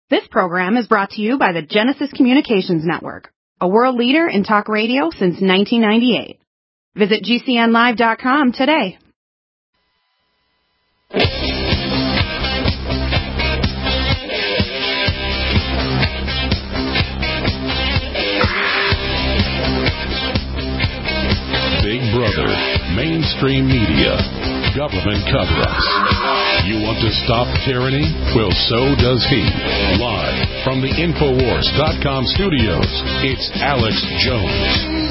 This program is brought to you by the Genesis Communications Network, a world leader in talk radio since 1998. Visit GCNlive.com today. Big Brother, mainstream media, government cover-ups. You want to stop tyranny? Well, so does he. Live from the Infowars.com studios, it's Alex Jones.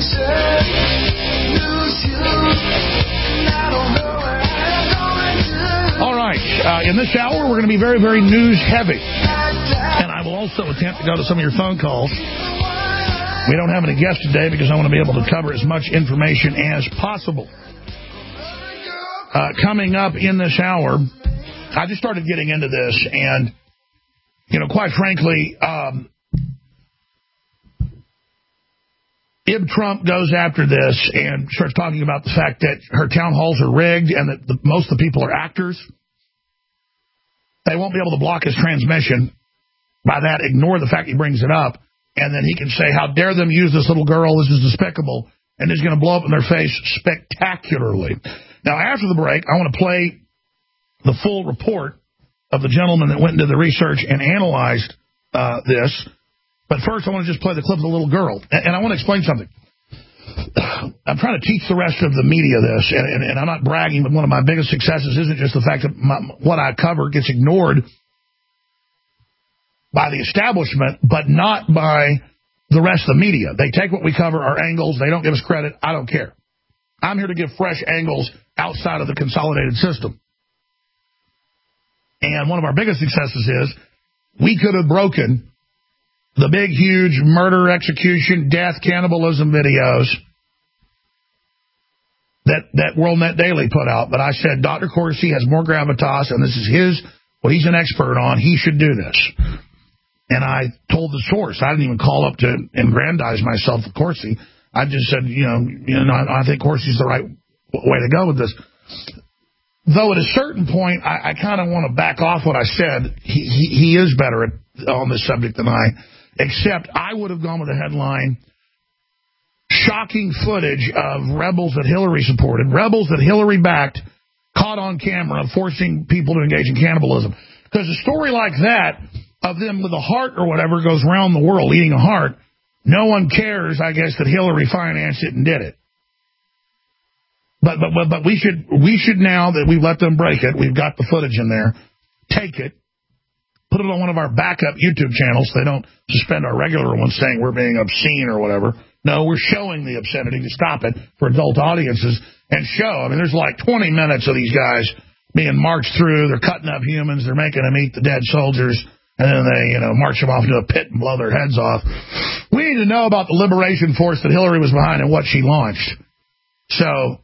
All right. In this hour, we're going to be very, very news-heavy. And I will also attempt to go to some of your phone calls. We don't have any guests today because I want to be able to cover as much information as possible. Coming up in this hour, I just started getting into this, and, you know, quite frankly, Ib Trump goes after this and starts talking about the fact that her town halls are rigged and that most of the people are actors. They won't be able to block his transmission. By that, ignore the fact he brings it up, and then he can say, how dare them use this little girl, this is despicable, and it's going to blow up in their face spectacularly. Now, after the break, I want to play the full report of the gentleman that went into the research and analyzed this. But first, I want to just play the clip of the little girl. And I want to explain something. I'm trying to teach the rest of the media this, and I'm not bragging, but one of my biggest successes isn't just the fact that what I cover gets ignored by the establishment, but not by the rest of the media. They take what we cover, our angles. They don't give us credit. I don't care. I'm here to give fresh angles outside of the consolidated system. And one of our biggest successes is we could have broken the big, huge murder, execution, death, cannibalism videos that WorldNet Daily put out. But I said, Dr. Corsi has more gravitas, and this is what he's an expert on. He should do this. And I told the source. I didn't even call up to aggrandize myself with Corsi. I just said, I think Corsi's the right way to go with this. Though at a certain point, I kind of want to back off what I said. He is better on this subject than I, except I would have gone with the headline, shocking footage of rebels that Hillary supported, rebels that Hillary backed, caught on camera, forcing people to engage in cannibalism. Because a story like that, of them with a heart or whatever, goes around the world eating a heart, no one cares, I guess, that Hillary financed it and did it. But we should now that we've let them break it, we've got the footage in there, take it, put it on one of our backup YouTube channels so they don't suspend our regular ones saying we're being obscene or whatever. No, we're showing the obscenity to stop it for adult audiences and show. I mean, there's like 20 minutes of these guys being marched through. They're cutting up humans. They're making them eat the dead soldiers. And then they, march them off into a pit and blow their heads off. We need to know about the liberation force that Hillary was behind and what she launched. So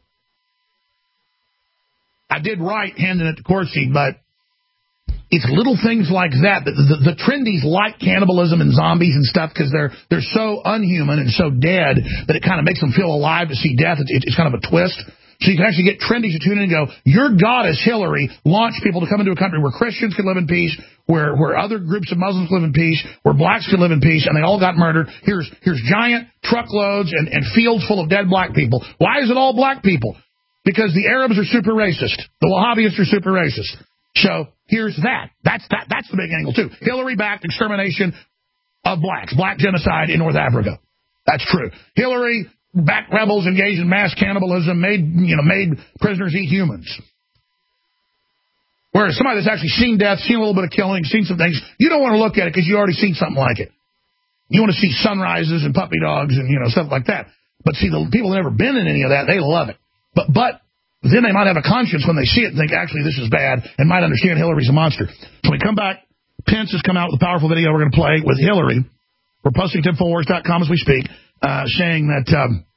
I did right handing it to Corsi, but it's little things like that. The trendies like cannibalism and zombies and stuff because they're so unhuman and so dead that it kind of makes them feel alive to see death. It's kind of a twist. So you can actually get trendies to tune in and go, your goddess Hillary launched people to come into a country where Christians could live in peace, where other groups of Muslims live in peace, where blacks could live in peace, and they all got murdered. Here's giant truckloads and fields full of dead black people. Why is it all black people? Because the Arabs are super racist. The Wahhabis are super racist. So here's that. That's the big angle, too. Hillary-backed extermination of blacks, black genocide in North Africa. That's true. Hillary-backed rebels engaged in mass cannibalism, made prisoners eat humans. Whereas somebody that's actually seen death, seen a little bit of killing, seen some things, you don't want to look at it because you already seen something like it. You want to see sunrises and puppy dogs and, stuff like that. But see, the people that have never been in any of that, they love it. But then they might have a conscience when they see it and think, actually, this is bad, and might understand Hillary's a monster. So when we come back, Pence has come out with a powerful video we're going to play with Hillary. We're posting to Infowars.com as we speak, saying that,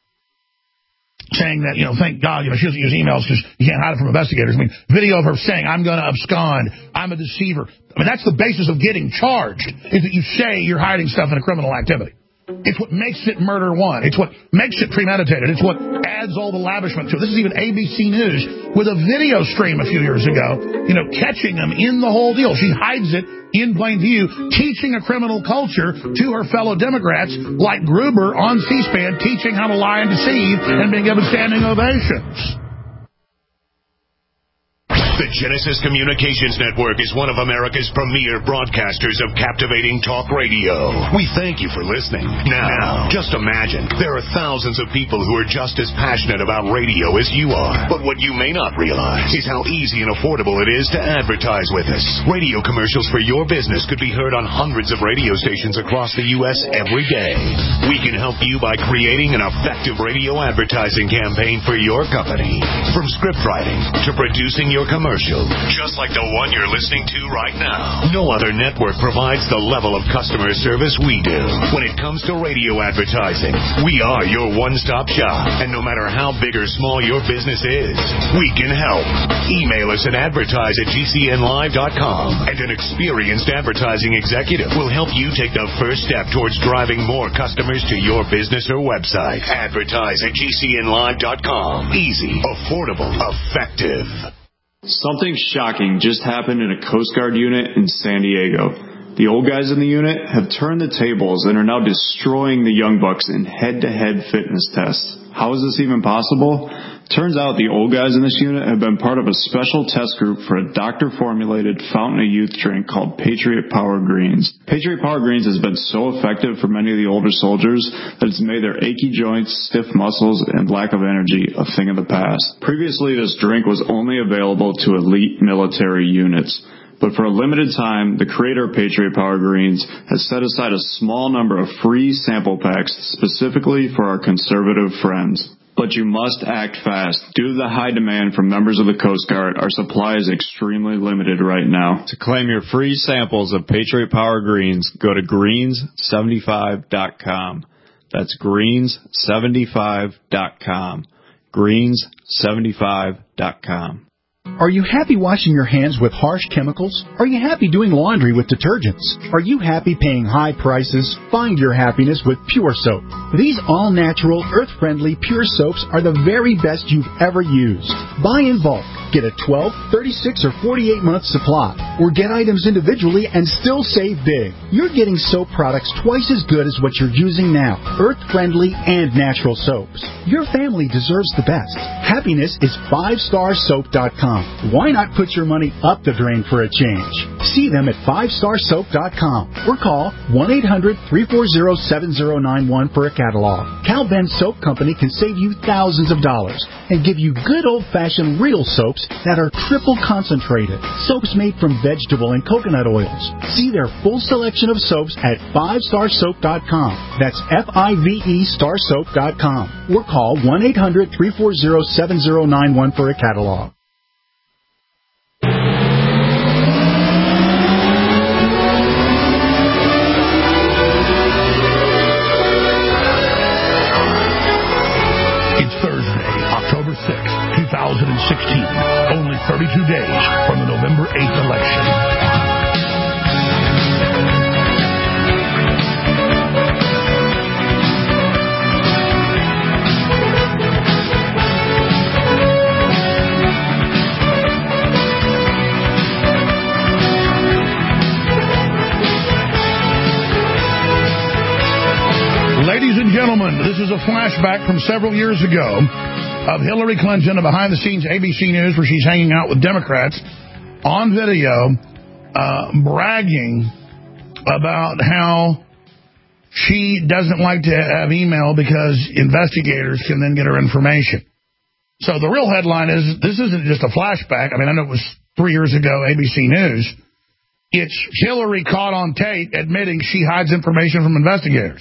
thank God, she doesn't use emails because you can't hide it from investigators. I mean, video of her saying, I'm going to abscond, I'm a deceiver. I mean, that's the basis of getting charged, is that you say you're hiding stuff in a criminal activity. It's what makes it murder one. It's what makes it premeditated. It's what adds all the lavishment to it. This is even ABC News with a video stream a few years ago, catching them in the whole deal. She hides it in plain view, teaching a criminal culture to her fellow Democrats, like Gruber on C-SPAN, teaching how to lie and deceive and being given standing ovations. The Genesis Communications Network is one of America's premier broadcasters of captivating talk radio. We thank you for listening. Now, just imagine, there are thousands of people who are just as passionate about radio as you are. But what you may not realize is how easy and affordable it is to advertise with us. Radio commercials for your business could be heard on hundreds of radio stations across the U.S. every day. We can help you by creating an effective radio advertising campaign for your company. From script writing to producing your commercial, just like the one you're listening to right now. No other network provides the level of customer service we do. When it comes to radio advertising, we are your one-stop shop. And no matter how big or small your business is, we can help. Email us at advertise@gcnlive.com, and an experienced advertising executive will help you take the first step towards driving more customers to your business or website. Advertise@gcnlive.com. Easy, affordable, effective. Something shocking just happened in a Coast Guard unit in San Diego. The old guys in the unit have turned the tables and are now destroying the young bucks in head-to-head fitness tests. How is this even possible? Turns out the old guys in this unit have been part of a special test group for a doctor-formulated fountain of youth drink called Patriot Power Greens. Patriot Power Greens has been so effective for many of the older soldiers that it's made their achy joints, stiff muscles, and lack of energy a thing of the past. Previously, this drink was only available to elite military units. But for a limited time, the creator of Patriot Power Greens has set aside a small number of free sample packs specifically for our conservative friends. But you must act fast. Due to the high demand from members of the Coast Guard, our supply is extremely limited right now. To claim your free samples of Patriot Power Greens, go to greens75.com. That's greens75.com. greens75.com. Are you happy washing your hands with harsh chemicals? Are you happy doing laundry with detergents? Are you happy paying high prices? Find your happiness with Pure Soap. These all-natural, earth-friendly Pure Soaps are the very best you've ever used. Buy in bulk. Get a 12, 36, or 48-month supply. Or get items individually and still save big. You're getting soap products twice as good as what you're using now. Earth-friendly and natural soaps. Your family deserves the best. Happiness is 5starsoap.com. Why not put your money up the drain for a change? See them at 5starsoap.com or call 1-800-340-7091 for a catalog. Cal Ben Soap Company can save you thousands of dollars and give you good old-fashioned real soaps that are triple concentrated. Soaps made from vegetable and coconut oils. See their full selection of soaps at 5starsoap.com. That's F-I-V-E starsoap.com. Or call 1-800-340-7091 for a catalog. It's Thursday, October 6th, 2016. Only 32 days from the November 8th election. Ladies and gentlemen, this is a flashback from several years ago of Hillary Clinton, a behind-the-scenes ABC News where she's hanging out with Democrats on video, bragging about how she doesn't like to have email because investigators can then get her information. So the real headline is, this isn't just a flashback. I mean, I know it was 3 years ago, ABC News. It's Hillary caught on tape admitting she hides information from investigators.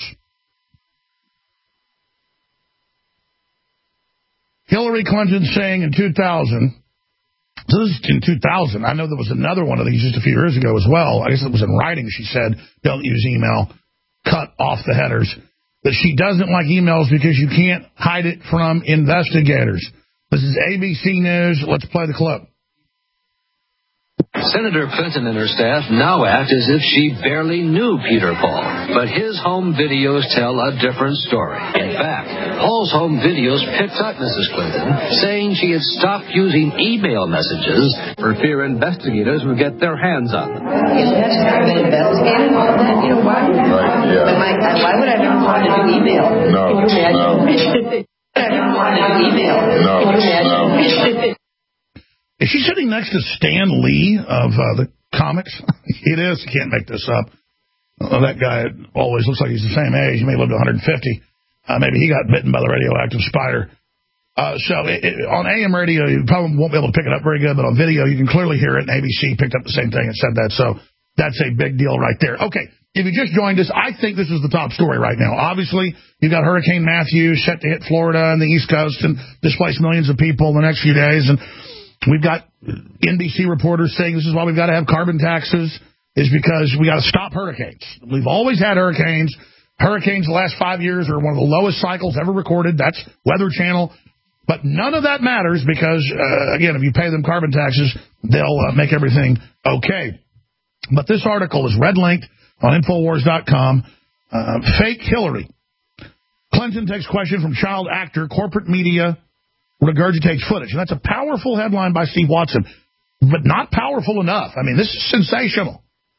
Hillary Clinton saying in 2000, so this is in 2000, I know there was another one of these just a few years ago as well. I guess it was in writing. She said, don't use email, cut off the headers. That she doesn't like emails because you can't hide it from investigators. This is ABC News. Let's play the clip. Senator Clinton and her staff now act as if she barely knew Peter Paul. But his home videos tell a different story. In fact, Paul's home videos picked up Mrs. Clinton saying she had stopped using email messages for fear investigators would get their hands on them. You have been investigated on that? You know, why? Right, yeah. Why would I ever want to do email? No, Can you imagine? no. I never want to do email. No, Can you imagine? no. Is she sitting next to Stan Lee of the comics? It is. You can't make this up. That guy always looks like he's the same age. He may live to 150. Maybe he got bitten by the radioactive spider. On AM radio, you probably won't be able to pick it up very good, but on video, you can clearly hear it, and ABC picked up the same thing and said that. So that's a big deal right there. Okay, if you just joined us, I think this is the top story right now. Obviously, you've got Hurricane Matthew set to hit Florida and the East Coast and displace millions of people in the next few days, and we've got NBC reporters saying this is why we've got to have carbon taxes, is because we got to stop hurricanes. We've always had hurricanes. Hurricanes the last 5 years are one of the lowest cycles ever recorded. That's Weather Channel. But none of that matters because, again, if you pay them carbon taxes, they'll make everything okay. But this article is red-linked on Infowars.com. Fake Hillary. Clinton takes question from child actor, corporate media regurgitates footage. And that's a powerful headline by Steve Watson, but not powerful enough. I mean, this is sensational.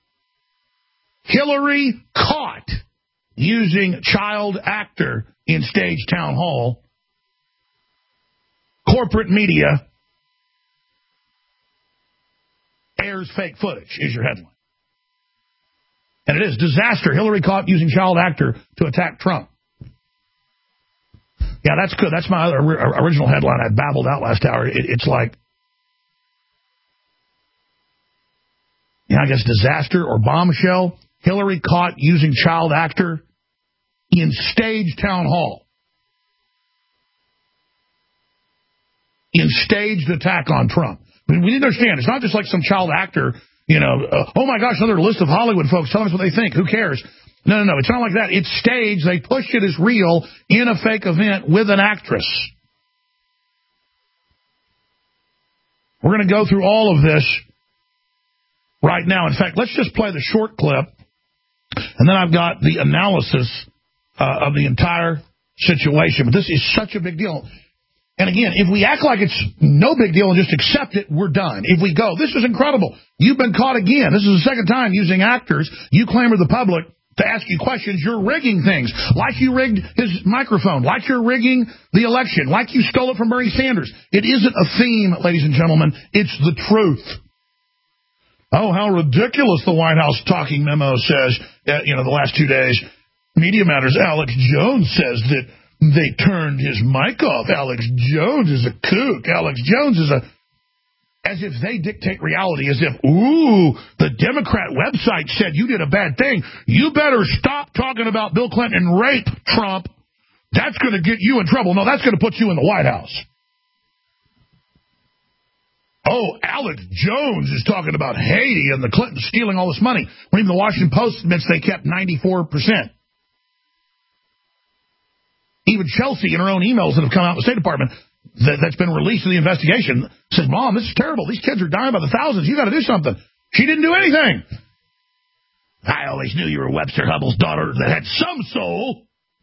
Hillary caught using child actor in stage town hall. Corporate media airs fake footage is your headline. And it is disaster. Hillary caught using child actor to attack Trump. Yeah, that's good. That's my other original headline I babbled out last hour. It's like, I guess disaster or bombshell. Hillary caught using child actor in stage town hall. In staged attack on Trump. I mean, we need to understand, it's not just like some child actor, oh my gosh, another list of Hollywood folks telling us what they think. Who cares? No, it's not like that. It's staged. They push it as real in a fake event with an actress. We're going to go through all of this right now. In fact, let's just play the short clip, and then I've got the analysis of the entire situation. But this is such a big deal. And again, if we act like it's no big deal and just accept it, we're done. If we go, this is incredible. You've been caught again. This is the second time using actors. You clamor the public to ask you questions. You're rigging things. Like you rigged his microphone. Like you're rigging the election. Like you stole it from Bernie Sanders. It isn't a theme, ladies and gentlemen. It's the truth. Oh, how ridiculous, the White House talking memo says, the last 2 days. Media Matters, Alex Jones says that they turned his mic off. Alex Jones is a kook. Alex Jones is as if they dictate reality, as if, the Democrat website said you did a bad thing. You better stop talking about Bill Clinton and rape, Trump. That's going to get you in trouble. No, that's going to put you in the White House. Oh, Alex Jones is talking about Haiti and the Clintons stealing all this money, when even the Washington Post admits they kept 94%. Even Chelsea, in her own emails that have come out of the State Department, that's been released in the investigation, said, Mom, this is terrible. These kids are dying by the thousands. You got to do something. She didn't do anything. I always knew you were Webster Hubbell's daughter that had some soul.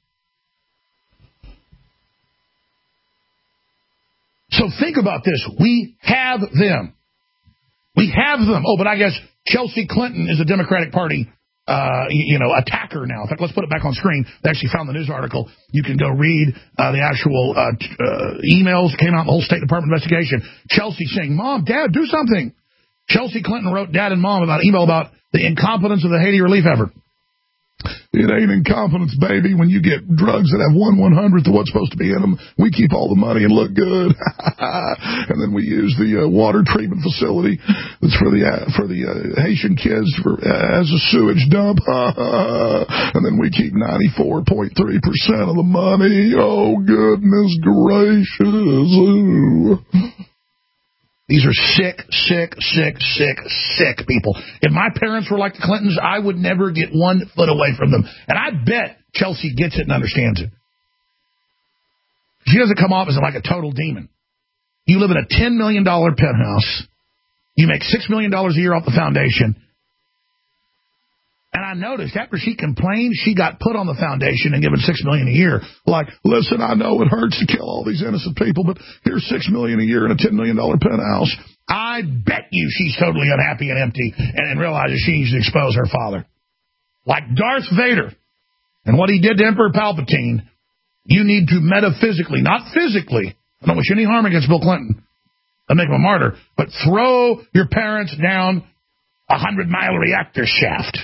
So think about this. We have them. We have them. Oh, but I guess Chelsea Clinton is a Democratic Party attacker now. In fact, let's put it back on screen. They actually found the news article. You can go read the actual emails that came out in the whole State Department investigation. Chelsea saying, Mom, Dad, do something. Chelsea Clinton wrote Dad and Mom about an email about the incompetence of the Haiti relief effort. It ain't incompetence, baby, when you get drugs that have 1/100th of what's supposed to be in them. We keep all the money and look good. And then we use the water treatment facility that's for the Haitian kids as a sewage dump. And then we keep 94.3% of the money. Oh, goodness gracious. Ooh. These are sick people. If my parents were like the Clintons, I would never get 1 foot away from them. And I bet Chelsea gets it and understands it. She doesn't come off as like a total demon. You live in a $10 million penthouse. You make $6 million a year off the foundation. And I noticed after she complained, she got put on the foundation and given $6 million a year. Like, listen, I know it hurts to kill all these innocent people, but here's $6 million a year in a $10 million penthouse. I bet you she's totally unhappy and empty and realizes she needs to expose her father. Like Darth Vader and what he did to Emperor Palpatine, you need to metaphysically, not physically, I don't wish any harm against Bill Clinton, I'd make him a martyr, but throw your parents down a 100-mile reactor shaft.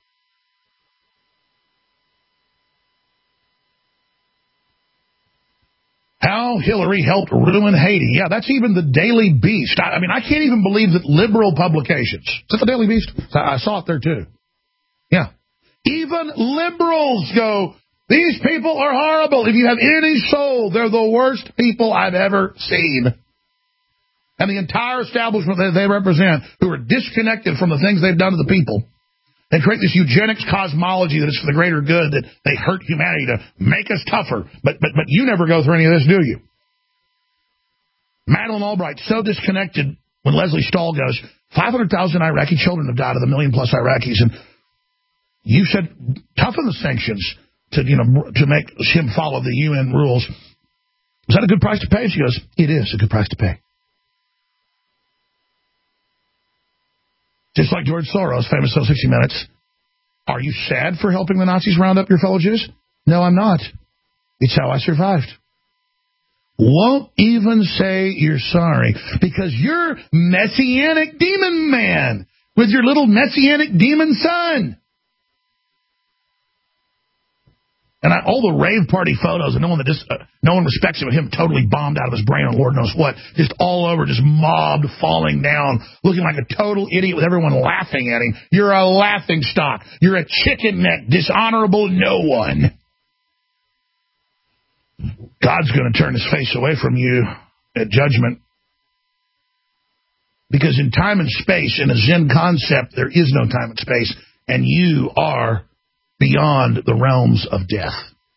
How Hillary helped ruin Haiti. Yeah, that's even the Daily Beast. I mean, I can't even believe that liberal publications. Is that the Daily Beast? I saw it there, too. Yeah. Even liberals go, these people are horrible. If you have any soul, they're the worst people I've ever seen. And the entire establishment that they represent, who are disconnected from the things they've done to the people, they create this eugenics cosmology that is for the greater good, that they hurt humanity to make us tougher. But you never go through any of this, do you? Madeleine Albright, so disconnected when Leslie Stahl goes, 500,000 Iraqi children have died of the million-plus Iraqis, and you said toughen the sanctions to make him follow the UN rules. Is that a good price to pay? She goes, it is a good price to pay. Just like George Soros, famous on 60 Minutes. Are you sad for helping the Nazis round up your fellow Jews? No, I'm not. It's how I survived. Won't even say you're sorry because you're Messianic demon man with your little Messianic demon son. And all the rave party photos and no one respects him, and him totally bombed out of his brain on Lord knows what, just all over, just mobbed, falling down, looking like a total idiot with everyone laughing at him. You're a laughing stock. You're a chicken neck, dishonorable no one. God's going to turn his face away from you at judgment. Because in time and space, in a Zen concept, there is no time and space, and you are beyond the realms of death.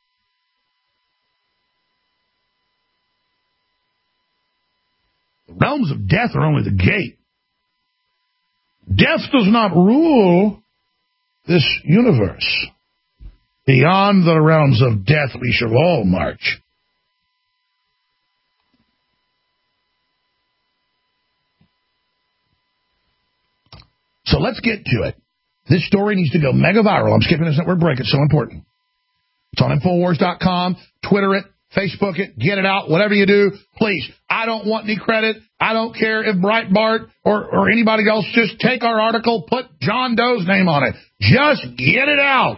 The realms of death are only the gate. Death does not rule this universe. Beyond the realms of death we shall all march. So let's get to it. This story needs to go mega viral. I'm skipping this network break. It's so important. It's on Infowars.com. Twitter it. Facebook it. Get it out. Whatever you do, please. I don't want any credit. I don't care if Breitbart or anybody else, just take our article, put John Doe's name on it. Just get it out.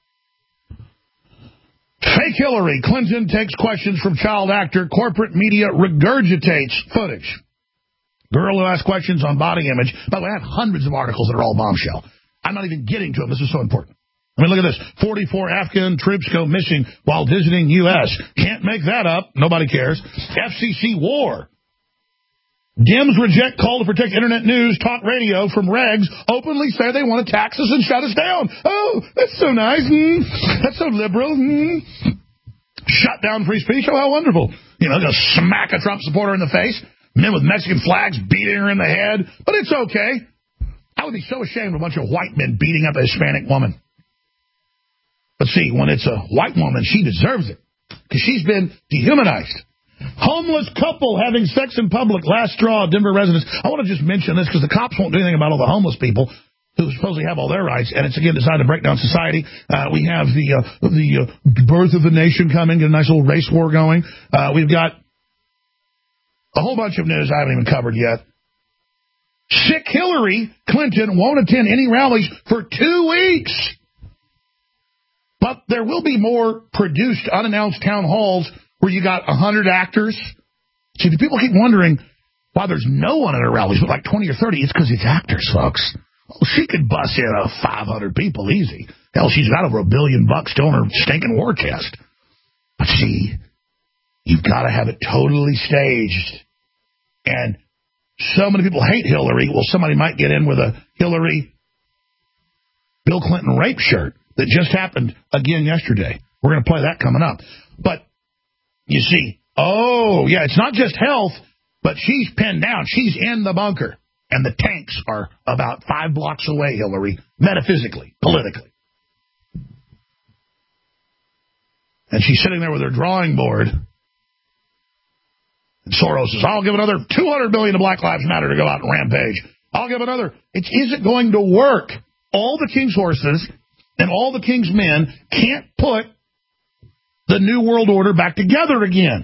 Fake Hillary. Clinton takes questions from child actor. Corporate media regurgitates footage. Girl who asks questions on body image. By the way, I have hundreds of articles that are all bombshell. I'm not even getting to them. This is so important. I mean, look at this. 44 Afghan troops go missing while visiting U.S. Can't make that up. Nobody cares. FCC war. Dems reject call to protect Internet news. Talk radio from regs openly say they want to tax us and shut us down. Oh, that's so nice. That's so liberal. Shut down free speech. Oh, how wonderful. Go smack a Trump supporter in the face. Men with Mexican flags beating her in the head. But it's okay. I would be so ashamed of a bunch of white men beating up a Hispanic woman. But see, when it's a white woman, she deserves it. Because she's been dehumanized. Homeless couple having sex in public. Last straw, Denver residents. I want to just mention this because the cops won't do anything about all the homeless people who supposedly have all their rights. And it's, again, designed to break down society. We have the birth of the nation coming. Get a nice little race war going. We've got a whole bunch of news I haven't even covered yet. Sick Hillary Clinton won't attend any rallies for 2 weeks. But there will be more produced, unannounced town halls where you got 100 actors. See, the people keep wondering why there's no one at her rallies, but like 20 or 30. It's because it's actors, folks. Well, she could bust in 500 people easy. Hell, she's got over $1 billion still in her stinking war chest. But see, you've got to have it totally staged. And so many people hate Hillary. Well, somebody might get in with a Hillary Bill Clinton rape shirt that just happened again yesterday. We're going to play that coming up. But you see, it's not just health, but she's pinned down. She's in the bunker. And the tanks are about 5 blocks away, Hillary, metaphysically, politically. And she's sitting there with her drawing board. And Soros says, I'll give another $200 billion to Black Lives Matter to go out and rampage. I'll give another. It isn't going to work. All the king's horses and all the king's men can't put the New World Order back together again.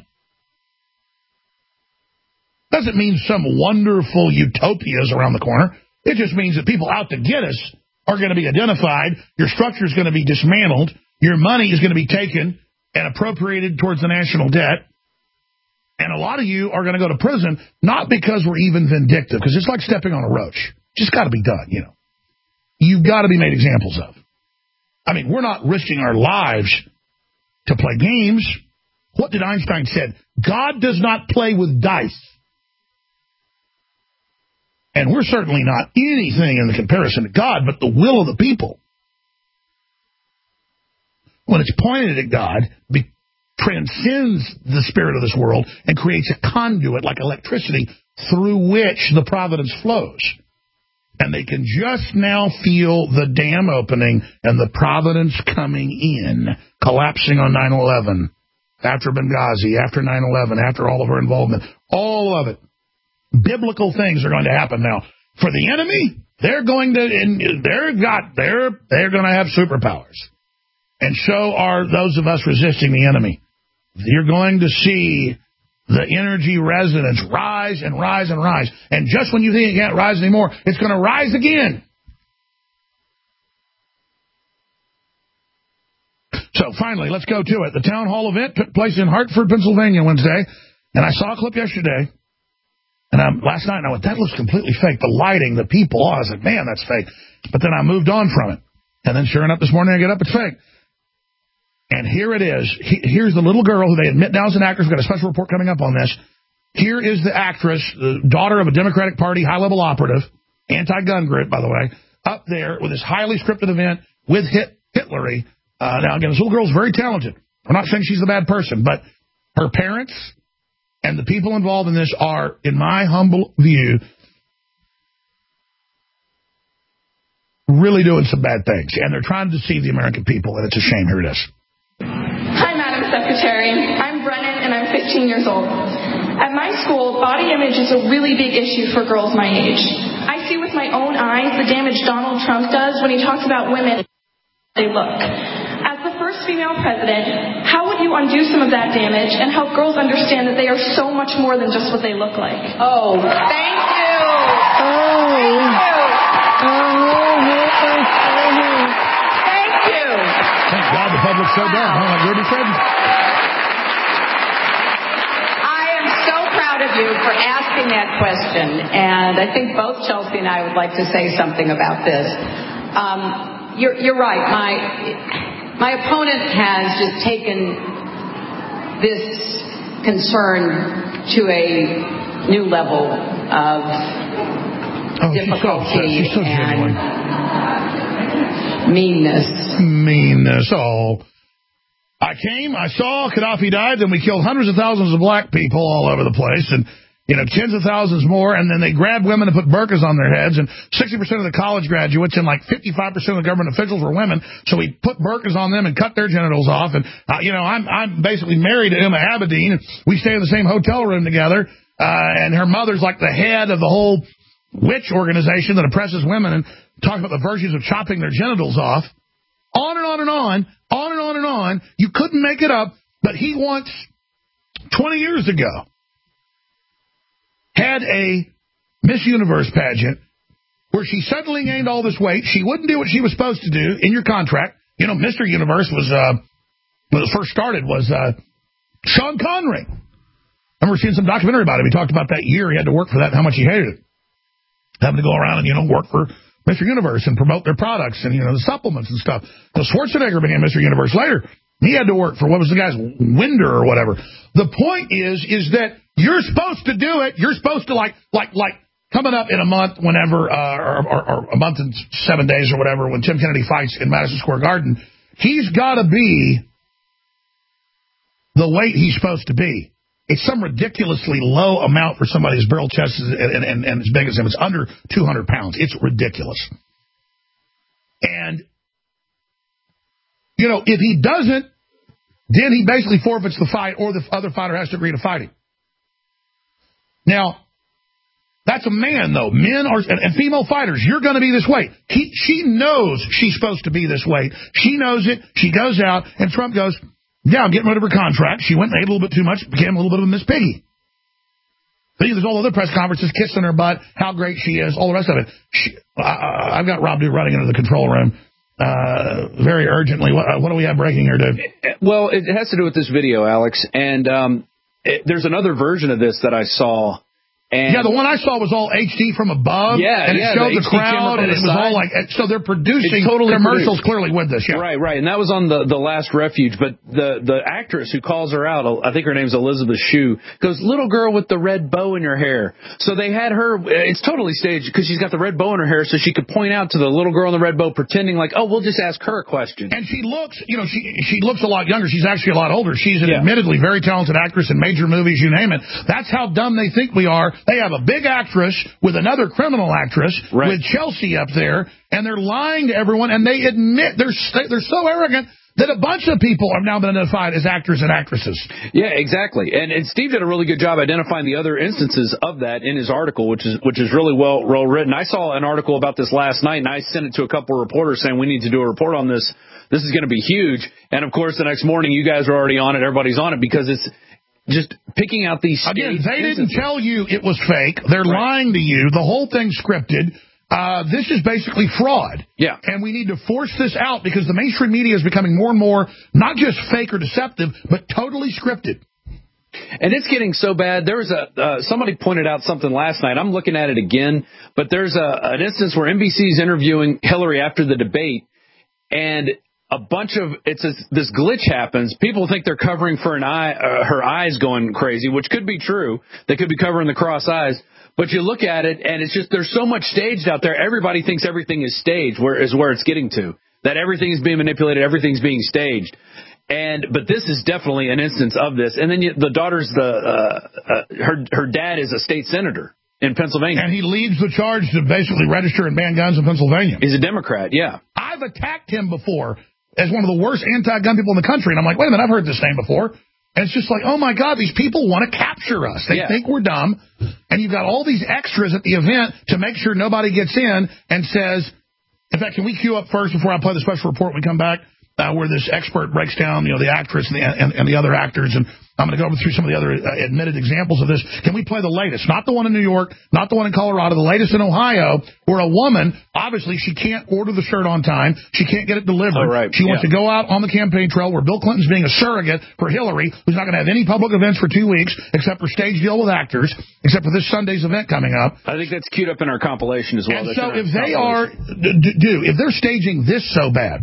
Doesn't mean some wonderful utopias around the corner. It just means that people out to get us are going to be identified. Your structure is going to be dismantled. Your money is going to be taken and appropriated towards the national debt. And a lot of you are going to go to prison, not because we're even vindictive, because it's like stepping on a roach. Just got to be done, you know. You've got to be made examples of. I mean, we're not risking our lives to play games. What did Einstein say? God does not play with dice. And we're certainly not anything in the comparison to God, but the will of the people. When it's pointed at God, transcends the spirit of this world and creates a conduit like electricity through which the providence flows. And they can just now feel the dam opening and the providence coming in, collapsing on 9/11, after Benghazi, after 9/11, after all of our involvement, all of it. Biblical things are going to happen now. For the enemy, they're going to have superpowers. And so are those of us resisting the enemy. You're going to see the energy resonance rise and rise and rise. And just when you think it can't rise anymore, it's going to rise again. So finally, let's go to it. The town hall event took place in Hartford, Pennsylvania Wednesday. And I saw a clip yesterday. And last night, I went, that looks completely fake. The lighting, the people, I was like, man, that's fake. But then I moved on from it. And then sure enough, this morning I get up, it's fake. And here it is. Here's the little girl who they admit now is an actress. We've got a special report coming up on this. Here is the actress, the daughter of a Democratic Party high-level operative, anti-gun group, by the way, up there with this highly scripted event with Hitlery. Now, again, this little girl's very talented. We're not saying she's a bad person, but her parents and the people involved in this are, in my humble view, really doing some bad things. And they're trying to deceive the American people, and it's a shame. Here it is. Hi, Madam Secretary. I'm Brennan, and I'm 15 years old. At my school, body image is a really big issue for girls my age. I see with my own eyes the damage Donald Trump does when he talks about women they look. As the first female president, how would you undo some of that damage and help girls understand that they are so much more than just what they look like? Oh, thank you. Thank you. Thank God the public's so dumb, huh? Like Ruby said. I am so proud of you for asking that question, and I think both Chelsea and I would like to say something about this. You're right. My opponent has just taken this concern to a new level of difficulty she's so and meanness. Oh. I saw Gaddafi died, then we killed hundreds of thousands of black people all over the place, and tens of thousands more, and then they grabbed women and put burqas on their heads, and 60% of the college graduates and like 55% of the government officials were women, so we put burqas on them and cut their genitals off, and, I'm basically married to Emma Abedin, and we stay in the same hotel room together, and her mother's like the head of the whole witch organization that oppresses women, and talk about the virtues of chopping their genitals off. On and on and on, on and on and on. You couldn't make it up, but he once, 20 years ago, had a Miss Universe pageant where she suddenly gained all this weight. She wouldn't do what she was supposed to do in your contract. Mr. Universe was, when it first started, was Sean Connery. I remember seeing some documentary about him. He talked about that year he had to work for that and how much he hated it. Having to go around and, work for Mr. Universe and promote their products and, the supplements and stuff. Schwarzenegger became Mr. Universe later. He had to work for, what was the guy's, Winder or whatever. The point is that you're supposed to do it. You're supposed to, like coming up in a month whenever, or a month and 7 days or whatever, when Tim Kennedy fights in Madison Square Garden, he's got to be the weight he's supposed to be. It's some ridiculously low amount for somebody whose barrel chest is and as big as him. It's under 200 pounds. It's ridiculous. And, you know, if he doesn't, then he basically forfeits the fight, or the other fighter has to agree to fight him. Now, that's a man, though. Men are, and female fighters, you're going to be this weight. She knows she's supposed to be this weight. She knows it. She goes out, and Trump goes, yeah, I'm getting rid of her contract. She went and ate a little bit too much, became a little bit of a Miss Piggy. But there's all other press conferences, kissing her butt, how great she is, all the rest of it. I've got Rob Duke running into the control room very urgently. What do we have breaking here, dude? Well, it has to do with this video, Alex, and there's another version of this that I saw. And yeah, the one I saw was all HD from above, and it showed the crowd, and it was all like, so they're producing commercials clearly with this. Yeah. Right, and that was on the Last Refuge, but the actress who calls her out, I think her name's Elizabeth Shue, goes, little girl with the red bow in her hair. So they had her, it's totally staged, because she's got the red bow in her hair, so she could point out to the little girl in the red bow, pretending like, oh, we'll just ask her a question. And she looks, you know, she looks a lot younger. She's actually a lot older. She's an admittedly very talented actress in major movies, you name it. That's how dumb they think we are. They have a big actress with another criminal actress with Chelsea up there, and they're lying to everyone, and they admit they're so arrogant that a bunch of people have now been identified as actors and actresses. Yeah, exactly. And Steve did a really good job identifying the other instances of that in his article, which is really well written. I saw an article about this last night, and I sent it to a couple of reporters saying we need to do a report on this. This is going to be huge. And, of course, the next morning you guys are already on it. Everybody's on it because it's just picking out these again, they didn't tell you it was fake. They're lying to you. The whole thing's scripted. This is basically fraud. Yeah. And we need to force this out because the mainstream media is becoming more and more not just fake or deceptive, but totally scripted. And it's getting so bad. There was somebody pointed out something last night. I'm looking at it again, but there's an instance where NBC is interviewing Hillary after the debate, and a bunch of this glitch happens. People think they're covering for her eyes going crazy, which could be true. They could be covering the cross eyes. But you look at it, and it's just there's so much staged out there. Everybody thinks everything is staged, where it's getting to. That everything is being manipulated, everything's being staged. But this is definitely an instance of this. And then the daughter's her dad is a state senator in Pennsylvania. And he leads the charge to basically register and ban guns in Pennsylvania. He's a Democrat, yeah. I've attacked him before as one of the worst anti-gun people in the country. And I'm like, wait a minute, I've heard this name before. And it's just like, oh, my God, these people want to capture us. They think we're dumb. And you've got all these extras at the event to make sure nobody gets in and says, in fact, can we cue up first before I play the special report when we come back, where this expert breaks down, the actress and the other actors. And I'm going to go through some of the other admitted examples of this. Can we play the latest? Not the one in New York, not the one in Colorado, the latest in Ohio, where a woman, obviously, she can't order the shirt on time. She can't get it delivered. Oh, right. She wants to go out on the campaign trail where Bill Clinton's being a surrogate for Hillary, who's not going to have any public events for 2 weeks, except for stage deal with actors, except for this Sunday's event coming up. I think that's queued up in our compilation as well. And so if they are, if they're staging this so bad,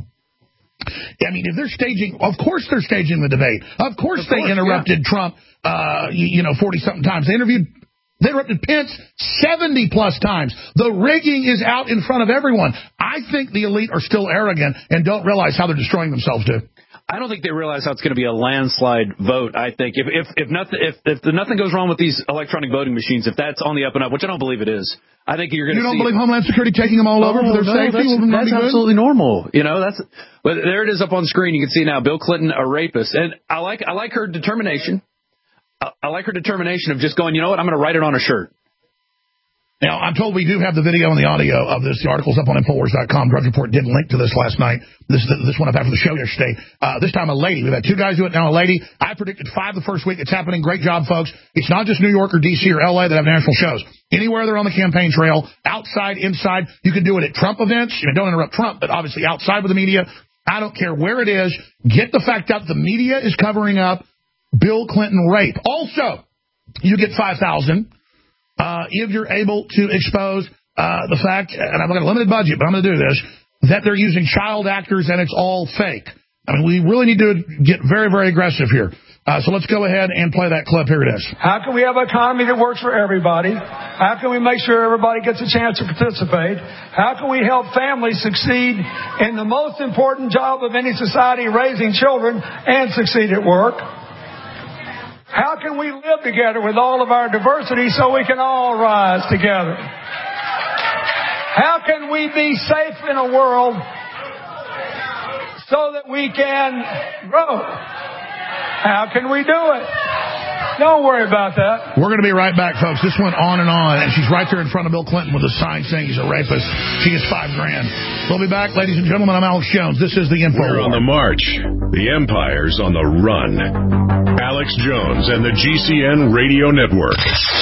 I mean, if they're staging, of course they're staging the debate. Of course they interrupted Trump, 40-something times. They interrupted Pence 70-plus times. The rigging is out in front of everyone. I think the elite are still arrogant and don't realize how they're destroying themselves, too. I don't think they realize how it's going to be a landslide vote. I think if nothing goes wrong with these electronic voting machines, if that's on the up and up, which I don't believe it is, I think you're going to see. You don't believe Homeland Security taking them all over for their safety? That's absolutely normal. But there it is up on the screen. You can see now Bill Clinton, a rapist, and I like her determination. I like her determination of just going, you know what, I'm going to write it on a shirt. Now, I'm told we do have the video and the audio of this. The article's up on Infowars.com. Drudge Report did link to this last night. This one up after the show yesterday. This time a lady. We've had 2 guys do it, now a lady. I predicted 5 the first week. It's happening. Great job, folks. It's not just New York or D.C. or L.A. that have national shows. Anywhere they're on the campaign trail, outside, inside. You can do it at Trump events. Don't interrupt Trump, but obviously outside with the media. I don't care where it is. Get the fact out the media is covering up Bill Clinton rape. Also, you get $5,000. If you're able to expose the fact, and I've got a limited budget, but I'm going to do this, that they're using child actors and it's all fake. I mean, we really need to get very, very aggressive here. So let's go ahead and play that clip. Here it is. How can we have an economy that works for everybody? How can we make sure everybody gets a chance to participate? How can we help families succeed in the most important job of any society, raising children, and succeed at work? How can we live together with all of our diversity so we can all rise together? How can we be safe in a world so that we can grow? How can we do it? Don't worry about that. We're going to be right back, folks. This went on, and she's right there in front of Bill Clinton with a sign saying he's a rapist. She gets $5,000. We'll be back, ladies and gentlemen. I'm Alex Jones. This is the Info We're War. on the march. The empire's on the run. Alex Jones and the GCN Radio Network.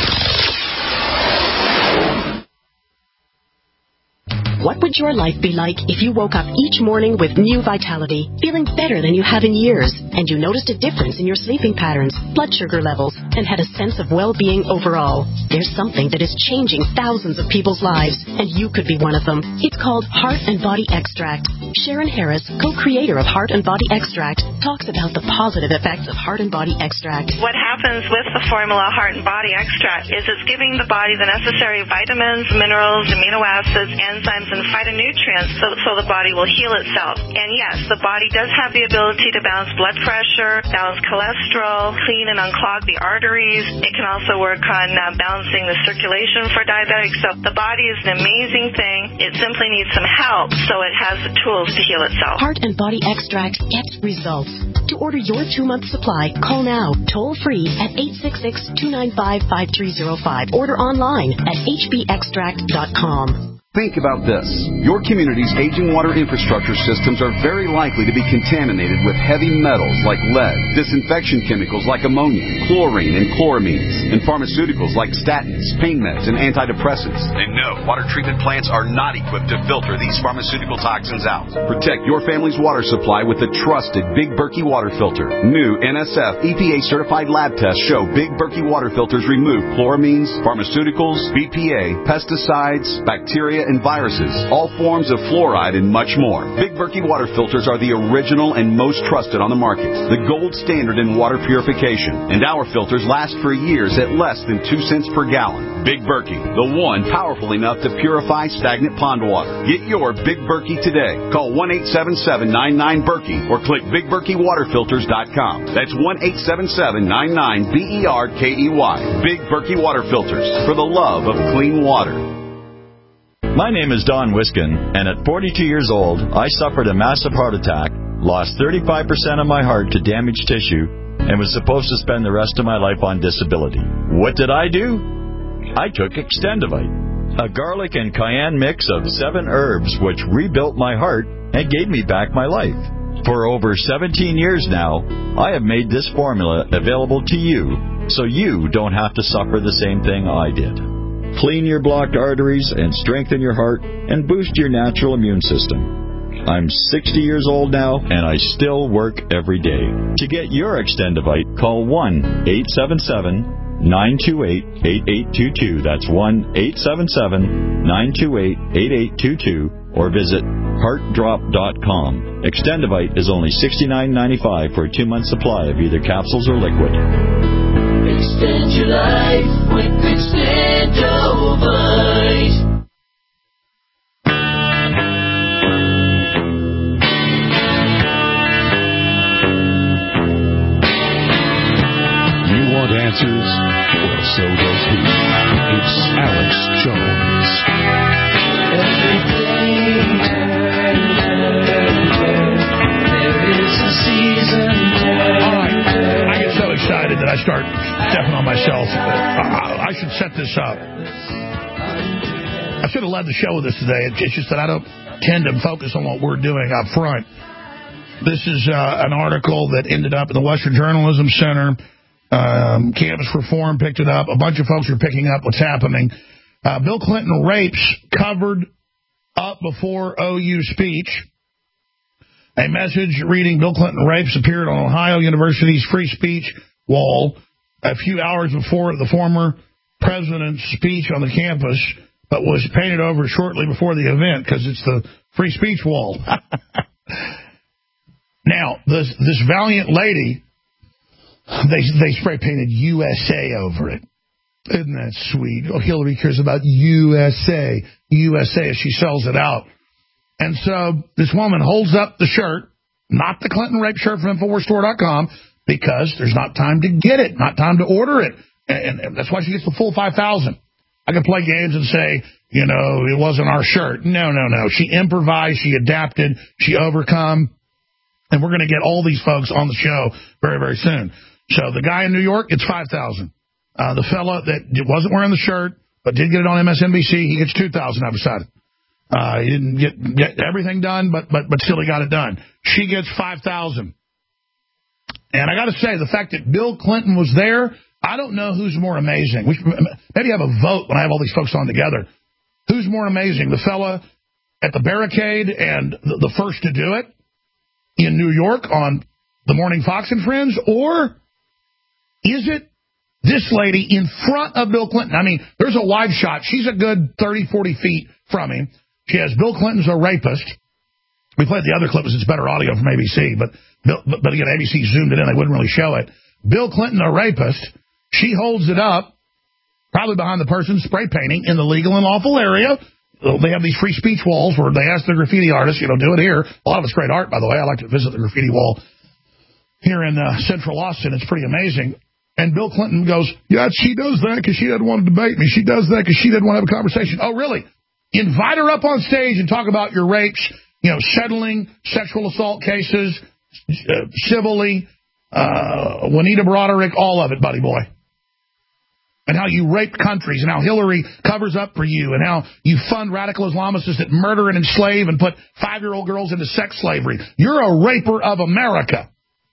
What would your life be like if you woke up each morning with new vitality, feeling better than you have in years, and you noticed a difference in your sleeping patterns, blood sugar levels, and had a sense of well-being overall? There's something that is changing thousands of people's lives, and you could be one of them. It's called Heart and Body Extract. Sharon Harris, co-creator of Heart and Body Extract, talks about the positive effects of Heart and Body Extract. What happens with the formula Heart and Body Extract is it's giving the body the necessary vitamins, minerals, amino acids, enzymes, and phytonutrients so the body will heal itself. And yes, the body does have the ability to balance blood pressure, balance cholesterol, clean and unclog the arteries. It can also work on balancing the circulation for diabetics. So the body is an amazing thing. It simply needs some help so it has the tools to heal itself. Heart and Body Extract gets results. To order your 2-month supply, call now, toll free at 866-295-5305. Order online at hbextract.com. Think about this. Your community's aging water infrastructure systems are very likely to be contaminated with heavy metals like lead, disinfection chemicals like ammonia, chlorine and chloramines, and pharmaceuticals like statins, pain meds, and antidepressants. And no, water treatment plants are not equipped to filter these pharmaceutical toxins out. Protect your family's water supply with the trusted Big Berkey water filter. New NSF EPA-certified lab tests show Big Berkey water filters remove chloramines, pharmaceuticals, BPA, pesticides, bacteria, and viruses, all forms of fluoride, and much more. Big Berkey water filters are the original and most trusted on the market, the gold standard in water purification, and our filters last for years at less than 2 cents per gallon. Big Berkey, the one powerful enough to purify stagnant pond water. Get your Big Berkey today. Call 1-877-99-BERKEY or click BigBerkeyWaterFilters.com. That's 1-877-99-BERKEY. Big Berkey Water Filters, for the love of clean water. My name is Don Wiskin, and at 42 years old, I suffered a massive heart attack, lost 35% of my heart to damaged tissue, and was supposed to spend the rest of my life on disability. What did I do? I took Extendivite, a garlic and cayenne mix of 7 herbs which rebuilt my heart and gave me back my life. For over 17 years now, I have made this formula available to you, so you don't have to suffer the same thing I did. Clean your blocked arteries and strengthen your heart and boost your natural immune system. I'm 60 years old now, and I still work every day. To get your Extendivite, call 1-877-928-8822. That's 1-877-928-8822. Or visit heartdrop.com. Extendivite is only $69.95 for a 2-month supply of either capsules or liquid. Extend your life with Extendovite. You want answers? Well, so does he. It's Alex Jones. All right. I get so excited that I start stepping on myself. I should set this up. I should have led the show with this today. It's just that I don't tend to focus on what we're doing up front. This is an article that ended up in the Western Journalism Center. Campus Reform picked it up. A bunch of folks are picking up what's happening. Bill Clinton rapes covered up before OU speech. A message reading Bill Clinton rapes appeared on Ohio University's free speech wall a few hours before the former president's speech on the campus, but was painted over shortly before the event because it's the free speech wall. Now, this valiant lady, they spray painted USA over it. Isn't that sweet? Oh, Hillary cares about USA. USA as she sells it out. And so this woman holds up the shirt, not the Clinton rape shirt from InfoWarsStore.com, because there's not time to get it, not time to order it. And that's why she gets the full 5,000. I can play games and say, you know, it wasn't our shirt. No. She improvised, she adapted, she overcome. And we're going to get all these folks on the show very, very soon. So the guy in New York, it's 5,000. The fella that wasn't wearing the shirt but did get it on MSNBC, he gets 2,000 I've decided. He didn't get everything done, but still he got it done. She gets 5,000. And I got to say, the fact that Bill Clinton was there, I don't know who's more amazing. We should maybe have a vote when I have all these folks on together. Who's more amazing, the fella at the barricade and the first to do it in New York on the Morning Fox and Friends, or is it this lady in front of Bill Clinton? I mean, there's a wide shot. She's a good 30, 40 feet from him. She has Bill Clinton's a rapist. We played the other clip because it's better audio from ABC, but again, ABC zoomed it in. They wouldn't really show it. Bill Clinton, a rapist. She holds it up, probably behind the person spray painting in the legal and lawful area. They have these free speech walls where they ask the graffiti artists, do it here. A lot of it's great art, by the way. I like to visit the graffiti wall here in Central Austin. It's pretty amazing. And Bill Clinton goes, yeah, she does that because she doesn't want to debate me. She does that because she doesn't want to have a conversation. Oh, really? Invite her up on stage and talk about your rapes, settling sexual assault cases, civilly, Juanita Broderick, all of it, buddy boy. And how you raped countries, and how Hillary covers up for you, and how you fund radical Islamists that murder and enslave and put 5-year-old girls into sex slavery. You're a raper of America.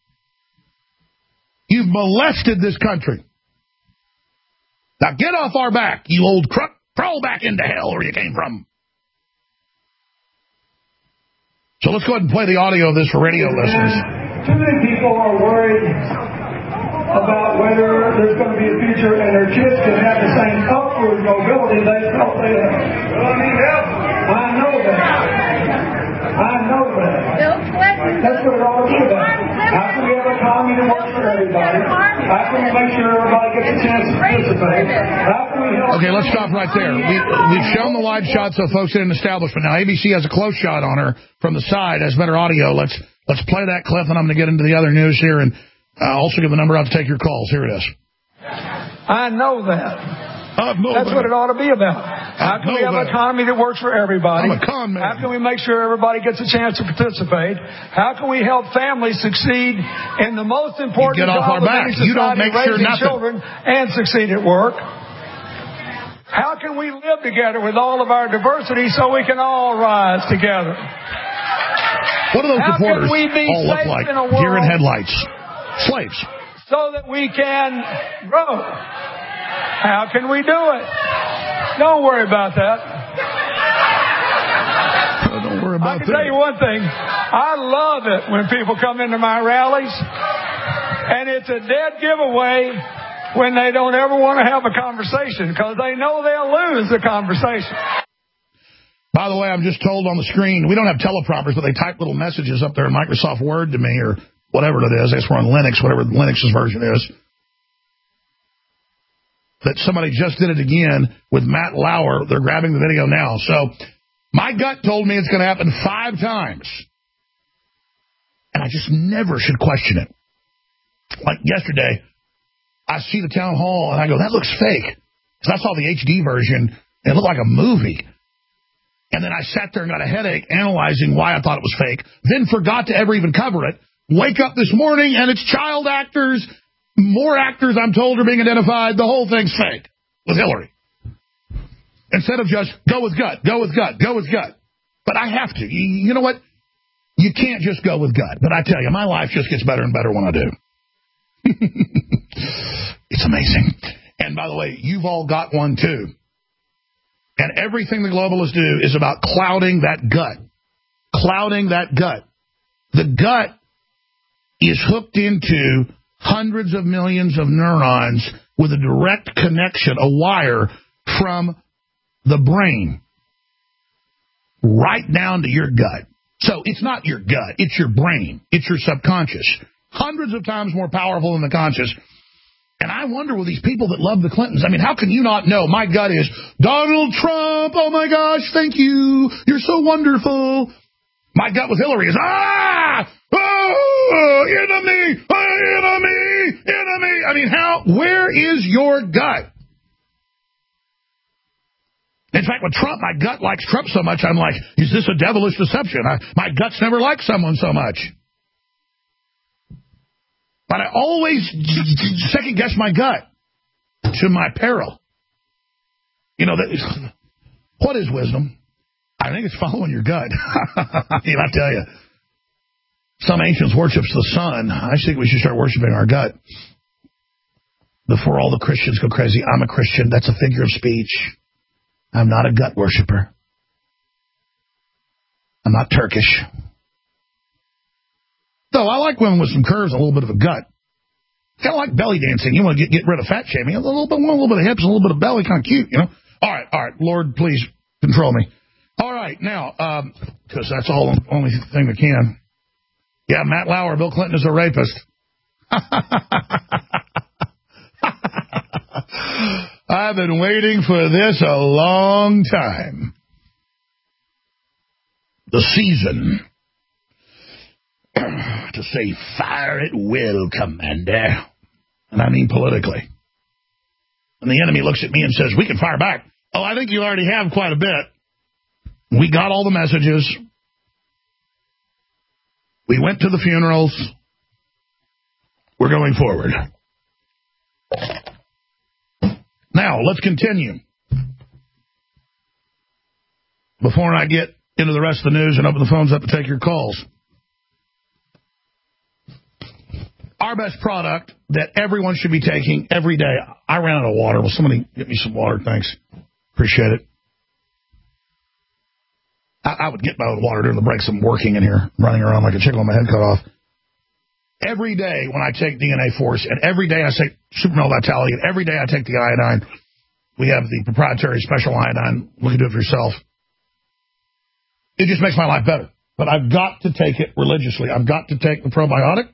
You've molested this country. Now get off our back, you old crook. Crawl back into hell where you came from. So let's go ahead and play the audio of this for radio listeners. Too many people are worried about whether there's going to be a future and their kids can have the same upward mobility they felt they had. I know that. That's what it all is about. How can we have a economy that works for everybody? How can we make sure everybody gets a chance to participate? How can we help? Okay, let's stop right there. We've shown the wide shots of folks in an establishment. Now, ABC has a close shot on her from the side, has better audio. Let's play that clip, and I'm going to get into the other news here, and also give the number out to take your calls. Here it is. I know that. That's what it ought to be about. How can we have an economy that works for everybody? I'm a con man. How can we make sure everybody gets a chance to participate? How can we help families succeed in the most important job of any society, raising children, and succeed at work? How can we live together with all of our diversity so we can all rise together? What do those reporters all look like? Deer in headlights. Slaves. So that we can grow. How can we do it? Don't worry about that. Don't worry about that. I can tell you one thing. I love it when people come into my rallies, and it's a dead giveaway when they don't ever want to have a conversation because they know they'll lose the conversation. By the way, I'm just told on the screen, we don't have teleprompters, but they type little messages up there in Microsoft Word to me or whatever it is. I guess we're on Linux, whatever Linux's version is. That somebody just did it again with Matt Lauer. They're grabbing the video now. So my gut told me it's going to happen 5 times. And I just never should question it. Like yesterday, I see the town hall and I go, that looks fake. Because I saw the HD version and it looked like a movie. And then I sat there and got a headache analyzing why I thought it was fake. Then forgot to ever even cover it. Wake up this morning and it's child actors. More actors, I'm told, are being identified. The whole thing's fake with Hillary. Instead of just go with gut. But I have to. You know what? You can't just go with gut. But I tell you, my life just gets better and better when I do. It's amazing. And by the way, you've all got one too. And everything the globalists do is about clouding that gut. The gut is hooked into hundreds of millions of neurons with a direct connection, a wire from the brain right down to your gut. So it's not your gut, it's your brain, it's your subconscious. Hundreds of times more powerful than the conscious. And I wonder with these people that love the Clintons, I mean, how can you not know? My gut is, Donald Trump, oh my gosh, thank you, you're so wonderful. My gut with Hillary is, enemy, mean, where is your gut? In fact, with Trump, my gut likes Trump so much, I'm like, is this a devilish deception? My guts never liked someone so much. But I always second-guess my gut to my peril. You know, what is wisdom? I think it's following your gut. I mean, I tell you. Some ancients worship the sun. I think we should start worshiping our gut. Before all the Christians go crazy, I'm a Christian. That's a figure of speech. I'm not a gut worshiper. I'm not Turkish. Though I like women with some curves and a little bit of a gut. Kind of like belly dancing. You want to get rid of fat shaming. A little bit of hips and a little bit of belly. Kind of cute, you know. All right. Lord, please control me. All right, now, because that's the only thing that can. Yeah, Matt Lauer, Bill Clinton is a rapist. I've been waiting for this a long time. The season to say, fire at will, Commander. And I mean politically. And the enemy looks at me and says, we can fire back. Oh, I think you already have quite a bit. We got all the messages. We went to the funerals. We're going forward. Now, let's continue. Before I get into the rest of the news and open the phones up to take your calls. Our best product that everyone should be taking every day. I ran out of water. Will somebody get me some water? Thanks. Appreciate it. I would get my own water during the breaks. I'm working in here, running around like a chicken with my head cut off. Every day when I take DNA Force, and every day I take Supermel Vitality, and every day I take the iodine, we have the proprietary special iodine. Look at it for yourself. It just makes my life better. But I've got to take it religiously. I've got to take the probiotic.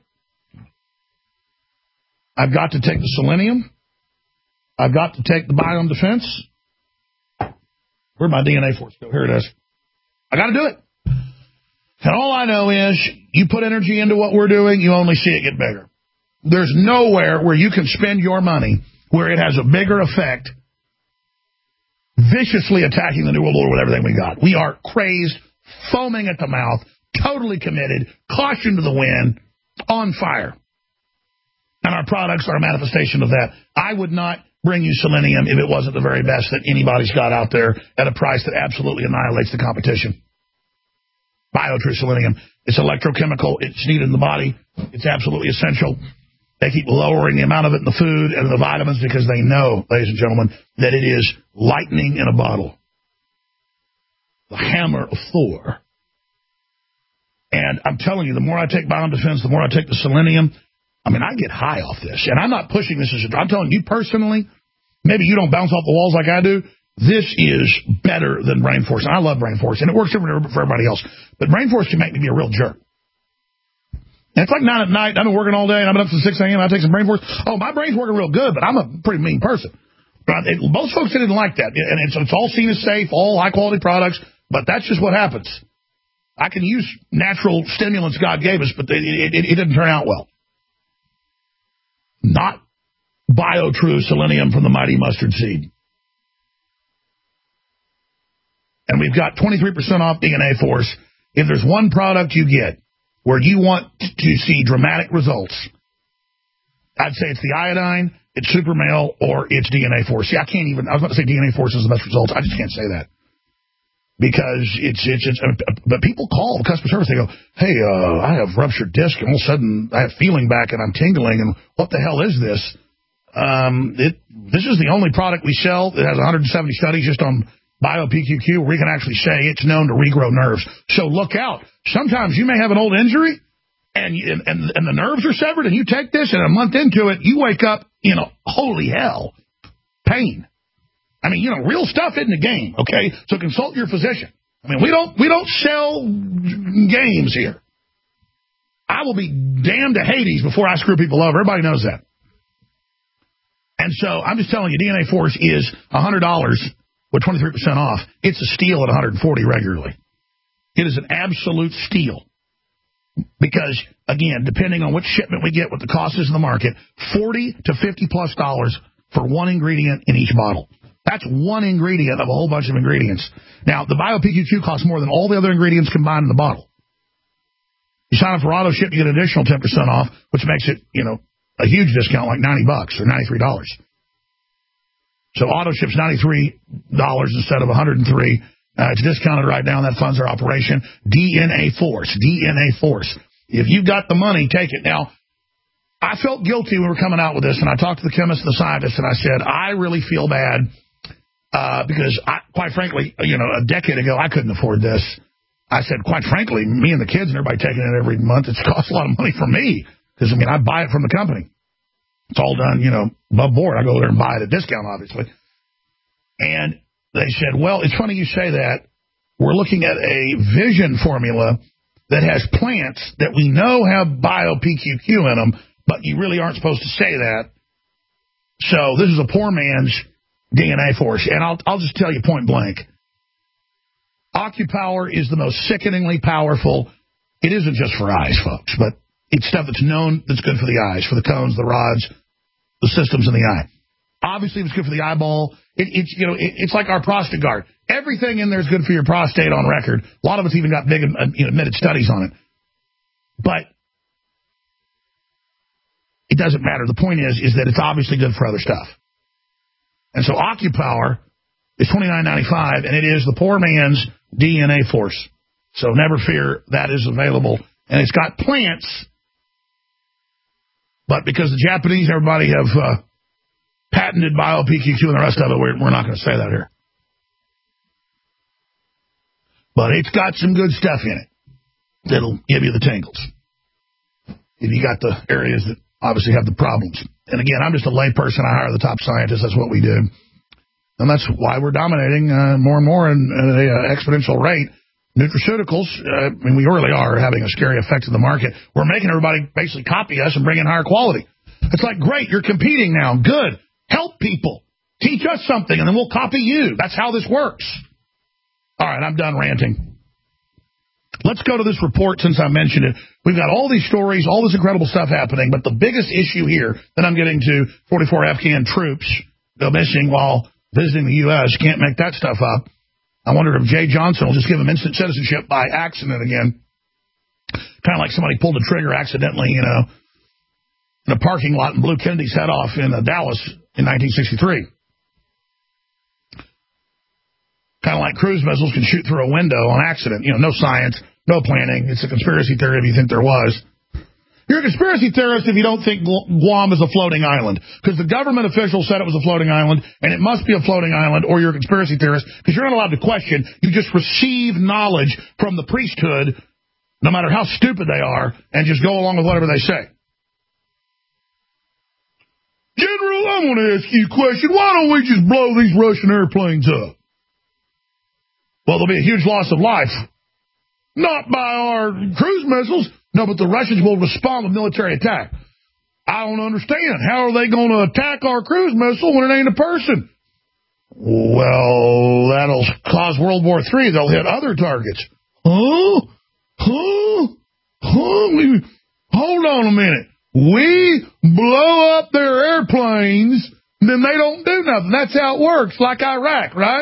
I've got to take the selenium. I've got to take the Biome Defense. Where'd my DNA Force go? Here it is. I got to do it. And all I know is you put energy into what we're doing, you only see it get bigger. There's nowhere where you can spend your money where it has a bigger effect viciously attacking the New World Order with everything we got. We are crazed, foaming at the mouth, totally committed, caution to the wind, on fire. And our products are a manifestation of that. I would not bring you selenium if it wasn't the very best that anybody's got out there at a price that absolutely annihilates the competition. BioTrue Selenium. It's electrochemical. It's needed in the body. It's absolutely essential. They keep lowering the amount of it in the food and the vitamins because they know, ladies and gentlemen, that it is lightning in a bottle. The hammer of Thor. And I'm telling you, the more I take Biome Defense, the more I take the selenium, I mean, I get high off this. And I'm not pushing this as I'm telling you personally, maybe you don't bounce off the walls like I do. This is better than Brain Force. And I love Brain Force. And it works for everybody else. But Brain Force can make me be a real jerk. And it's like 9 at night. I've been working all day. And I've been up to 6 a.m. I take some Brain Force. Oh, my brain's working real good, but I'm a pretty mean person. Most folks didn't like that. And it's all seen as safe, all high-quality products. But that's just what happens. I can use natural stimulants God gave us, but it didn't turn out well. Not BioTrue Selenium from the mighty mustard seed. And we've got 23% off DNA Force. If there's one product you get where you want to see dramatic results, I'd say it's the iodine, it's Supermel, or it's DNA Force. See, I was about to say DNA Force is the best results. I just can't say that. Because but people call customer service. They go, hey, I have ruptured disc, and all of a sudden I have feeling back, and I'm tingling, and what the hell is this? This is the only product we sell that has 170 studies just on BioPQQ where we can actually say it's known to regrow nerves. So look out. Sometimes you may have an old injury, and the nerves are severed, and you take this, and a month into it, you wake up, holy hell, pain. I mean, real stuff isn't a game, okay? So consult your physician. I mean, we don't sell games here. I will be damned to Hades before I screw people over. Everybody knows that. And so I'm just telling you, DNA Force is $100 with 23% off. It's a steal at $140 regularly. It is an absolute steal. Because, again, depending on which shipment we get, what the cost is in the market, $40 to $50+ for one ingredient in each bottle. That's one ingredient of a whole bunch of ingredients. Now, the BioPQQ costs more than all the other ingredients combined in the bottle. You sign up for AutoShip, you get an additional 10% off, which makes it, a huge discount, like $90 or $93. So AutoShip's $93 instead of $103. It's discounted right now, and that funds our operation. DNA Force. If you got the money, take it. Now, I felt guilty when we were coming out with this, and I talked to the chemists and the scientists, and I said, I really feel bad because, quite frankly, a decade ago, I couldn't afford this. I said, quite frankly, me and the kids and everybody taking it every month, it's cost a lot of money for me because, I buy it from the company. It's all done, above board. I go there and buy it at discount, obviously. And they said, well, it's funny you say that. We're looking at a vision formula that has plants that we know have BioPQQ in them, but you really aren't supposed to say that. So this is a poor man's DNA Force. And I'll just tell you point blank. OcuPower is the most sickeningly powerful. It isn't just for eyes, folks, but it's stuff that's known that's good for the eyes, for the cones, the rods, the systems in the eye. Obviously, it's good for the eyeball. It's like our prostate guard. Everything in there is good for your prostate on record. A lot of it's even got big admitted studies on it. But it doesn't matter. The point is that it's obviously good for other stuff. And so OcuPower is $29.95, and it is the poor man's DNA Force. So never fear, that is available. And it's got plants, but because the Japanese, everybody have patented BioPQQ and the rest of it, we're not going to say that here. But it's got some good stuff in it that'll give you the tingles. If you got the areas that obviously have the problems. And again, I'm just a lay person. I hire the top scientists. That's what we do. And that's why we're dominating more and more in an exponential rate. Nutraceuticals, we really are having a scary effect in the market. We're making everybody basically copy us and bring in higher quality. It's like, great, you're competing now. Good. Help people. Teach us something, and then we'll copy you. That's how this works. All right, I'm done ranting. Let's go to this report since I mentioned it. We've got all these stories, all this incredible stuff happening, but the biggest issue here that I'm getting to, 44 Afghan troops go missing while visiting the U.S. Can't make that stuff up. I wondered if Jay Johnson will just give him instant citizenship by accident again. Kind of like somebody pulled the trigger accidentally, in a parking lot and blew Kennedy's head off in Dallas in 1963. Kind of like cruise missiles can shoot through a window on accident. No science, no planning. It's a conspiracy theory if you think there was. You're a conspiracy theorist if you don't think Guam is a floating island. Because the government officials said it was a floating island, and it must be a floating island, or you're a conspiracy theorist, because you're not allowed to question. You just receive knowledge from the priesthood, no matter how stupid they are, and just go along with whatever they say. General, I want to ask you a question. Why don't we just blow these Russian airplanes up? Well, there'll be a huge loss of life. Not by our cruise missiles. No, but the Russians will respond with military attack. I don't understand. How are they going to attack our cruise missile when it ain't a person? Well, that'll cause World War III. They'll hit other targets. Hold on a minute. We blow up their airplanes, then they don't do nothing. That's how it works, like Iraq, right?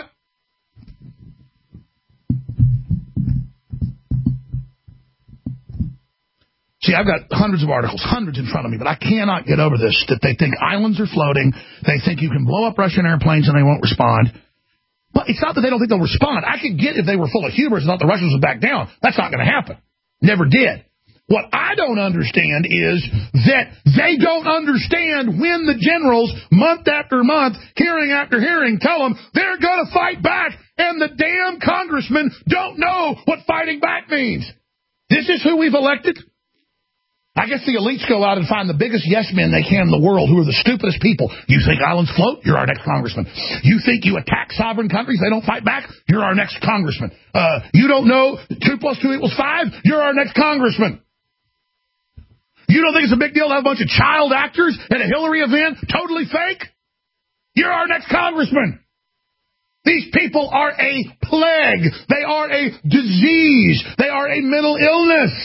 See, I've got hundreds of articles, hundreds in front of me, but I cannot get over this, that they think islands are floating. They think you can blow up Russian airplanes and they won't respond. But it's not that they don't think they'll respond. I could get if they were full of hubris and thought the Russians would back down. That's not going to happen. Never did. What I don't understand is that they don't understand when the generals, month after month, hearing after hearing, tell them they're going to fight back, and the damn congressmen don't know what fighting back means. This is who we've elected? I guess the elites go out and find the biggest yes men they can in the world, who are the stupidest people. You think islands float? You're our next congressman. You think you attack sovereign countries, they don't fight back? You're our next congressman. You don't know 2 + 2 = 5? You're our next congressman. You don't think it's a big deal to have a bunch of child actors at a Hillary event, totally fake? You're our next congressman. These people are a plague. They are a disease. They are a mental illness.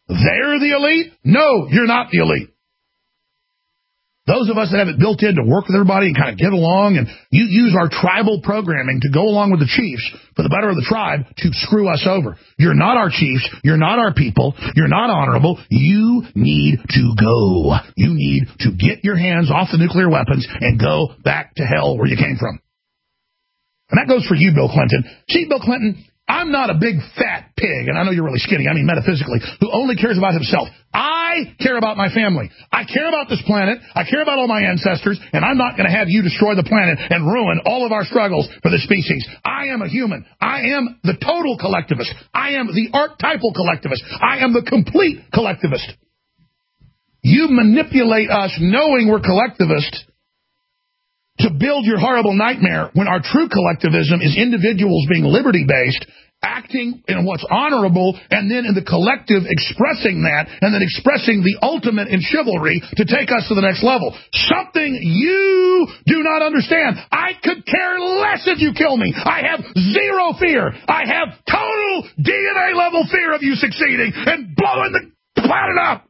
They're the elite? No, you're not the elite. Those of us that have it built in to work with everybody and kind of get along, and you use our tribal programming to go along with the chiefs for the better of the tribe to screw us over. You're not our chiefs. You're not our people. You're not honorable. You need to go. You need to get your hands off the nuclear weapons and go back to hell where you came from. And that goes for you, Bill Clinton. See, Bill Clinton, I'm not a big fat pig, and I know you're really skinny, I mean metaphysically, who only cares about himself. I care about my family. I care about this planet. I care about all my ancestors, and I'm not going to have you destroy the planet and ruin all of our struggles for the species. I am a human. I am the total collectivist. I am the archetypal collectivist. I am the complete collectivist. You manipulate us knowing we're collectivists to build your horrible nightmare when our true collectivism is individuals being liberty-based, acting in what's honorable, and then in the collective expressing that, and then expressing the ultimate in chivalry to take us to the next level. Something you do not understand. I could care less if you kill me. I have zero fear. I have total DNA-level fear of you succeeding and blowing the planet up.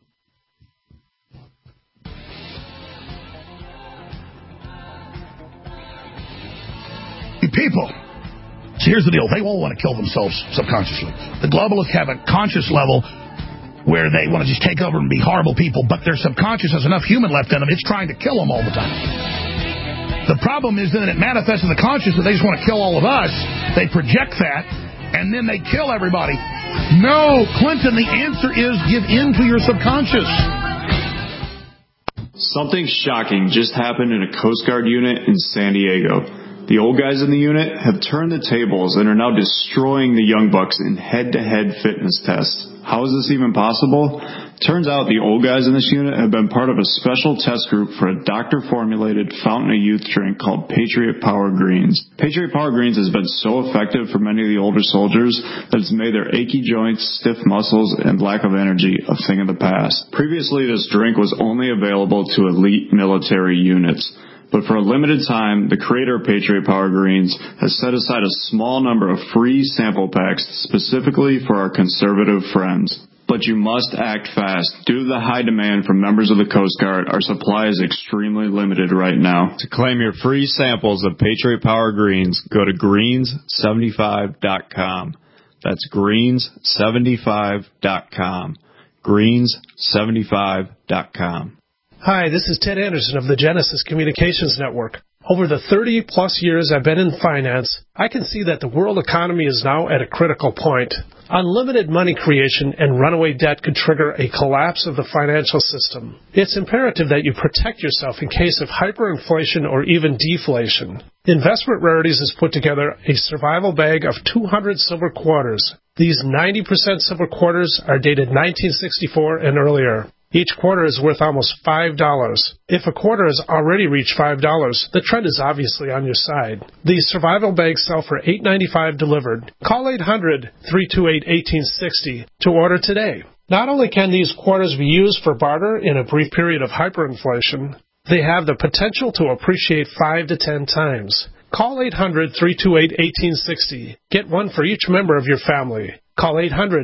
People. So here's the deal. They all want to kill themselves subconsciously. The globalists have a conscious level where they want to just take over and be horrible people, but their subconscious has enough human left in them, it's trying to kill them all the time. The problem is that it manifests in the conscious that they just want to kill all of us. They project that, and then they kill everybody. No, Clinton, the answer is give in to your subconscious. Something shocking just happened in a Coast Guard unit in San Diego. The old guys in the unit have turned the tables and are now destroying the young bucks in head-to-head fitness tests. How is this even possible? Turns out the old guys in this unit have been part of a special test group for a doctor-formulated fountain of youth drink called Patriot Power Greens. Patriot Power Greens has been so effective for many of the older soldiers that it's made their achy joints, stiff muscles, and lack of energy a thing of the past. Previously, this drink was only available to elite military units. But for a limited time, the creator of Patriot Power Greens has set aside a small number of free sample packs specifically for our conservative friends. But you must act fast. Due to the high demand from members of the Coast Guard, our supply is extremely limited right now. To claim your free samples of Patriot Power Greens, go to greens75.com. That's greens75.com. greens75.com. Hi, this is Ted Anderson of the Genesis Communications Network. Over the 30-plus years I've been in finance, I can see that the world economy is now at a critical point. Unlimited money creation and runaway debt could trigger a collapse of the financial system. It's imperative that you protect yourself in case of hyperinflation or even deflation. Investment Rarities has put together a survival bag of 200 silver quarters. These 90% silver quarters are dated 1964 and earlier. Each quarter is worth almost $5. If a quarter has already reached $5, the trend is obviously on your side. These survival bags sell for $8.95 delivered. Call 800-328-1860 to order today. Not only can these quarters be used for barter in a brief period of hyperinflation, they have the potential to appreciate 5 to 10 times. Call 800-328-1860. Get one for each member of your family. Call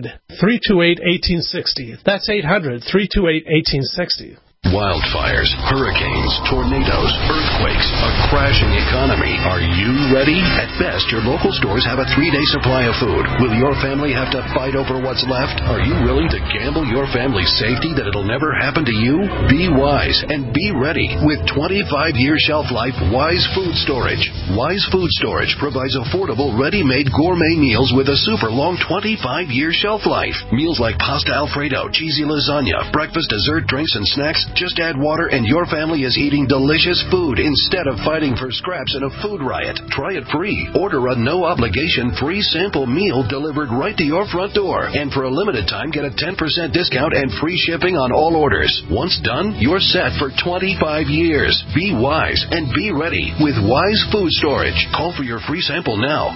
800-328-1860. That's 800-328-1860. Wildfires, hurricanes, tornadoes, earthquakes, a crashing economy. Are you ready? At best, your local stores have a 3-day supply of food. Will your family have to fight over what's left? Are you willing to gamble your family's safety that it'll never happen to you? Be wise and be ready with 25-year shelf life Wise Food Storage. Wise Food Storage provides affordable, ready-made gourmet meals with a super long 25-year shelf life. Meals like pasta Alfredo, cheesy lasagna, breakfast, dessert, drinks, and snacks. Just add water and your family is eating delicious food instead of fighting for scraps in a food riot. Try it free. Order a no-obligation free sample meal delivered right to your front door. And for a limited time, get a 10% discount and free shipping on all orders. Once done, you're set for 25 years. Be wise and be ready with Wise Food Storage. Call for your free sample now.